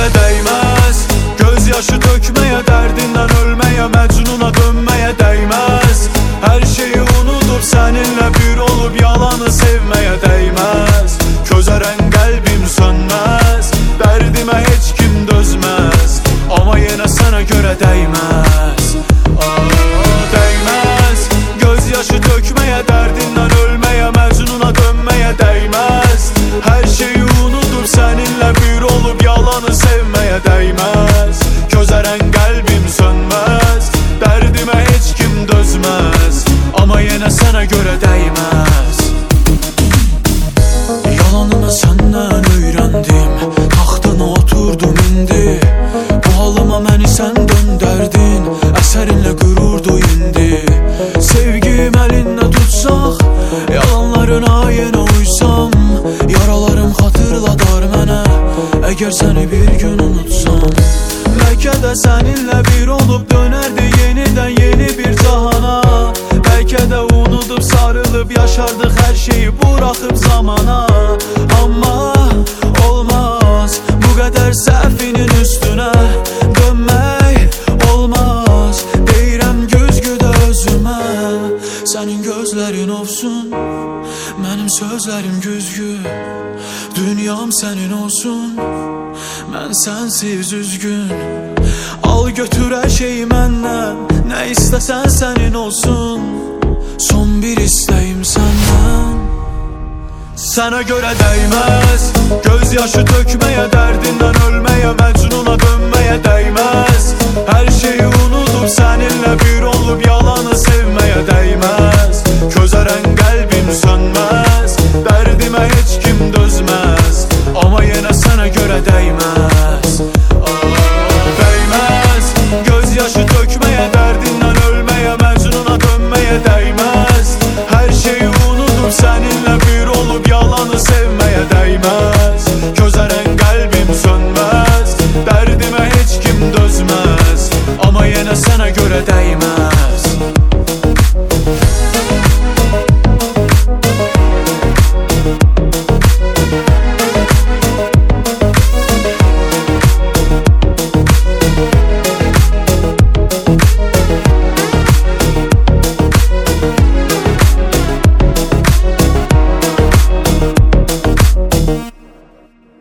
göre değmez. Gözyaşı dökmeye, derdinden ölmeye, mecnuna dönmeye değmez. Her şeyi unutup seninle bir olup yalanı sevmeye değmez. Közeren kalbim sönmez, derdime hiç kim dözmez. Ama yine sana göre değmez. Değmez. Gözyaşı dökmeye, derdinden ölmeye, mecnuna dönmeye değmez. Her şeyi unutup seninle bir olup yalanı sevmeye değmez. Közeren kalbim sönmez, derdime hiç kim dözmez. Ama yine sana göre değmez. Yalanımı senden öğrendim, taxtına oturdum indi. Bu halıma məni sən döndərdin, əsərinlə qürurdu indi. Sevgim əlində tutsaq, yalanlarına yenə uysam. Yaralarım xatırladar mənə, əgər səni bir gün unutsam. Bəlkə də səninlə bir olub dönərdi yenidən yeni bir cahana. Bəlkə də unudub sarılıb yaşardıq hər şeyi buraxıb zamana. Amma olmaz bu qədər səhvinin üstünə dönmək olmaz. Deyirəm güzgüdə özümə, sənin gözlərin olsun, mənim sözlərim güzgü. Dünyam sənin olsun, mən sənsiz üzgün. Al götür hər şeyi məndən, nə istəsən sənin olsun. Son bir istəyim səndən. Sana göre değmez. Gözyaşı dökmeye, derdinden ölmeye, mecnuna dönmeye değmez. Her şeyi unutup seninle bir olup yalanı sevmeye değmez. Közeren kalbim sönmez, derdime hiç kim dözmez. Ama yine sana göre değmez.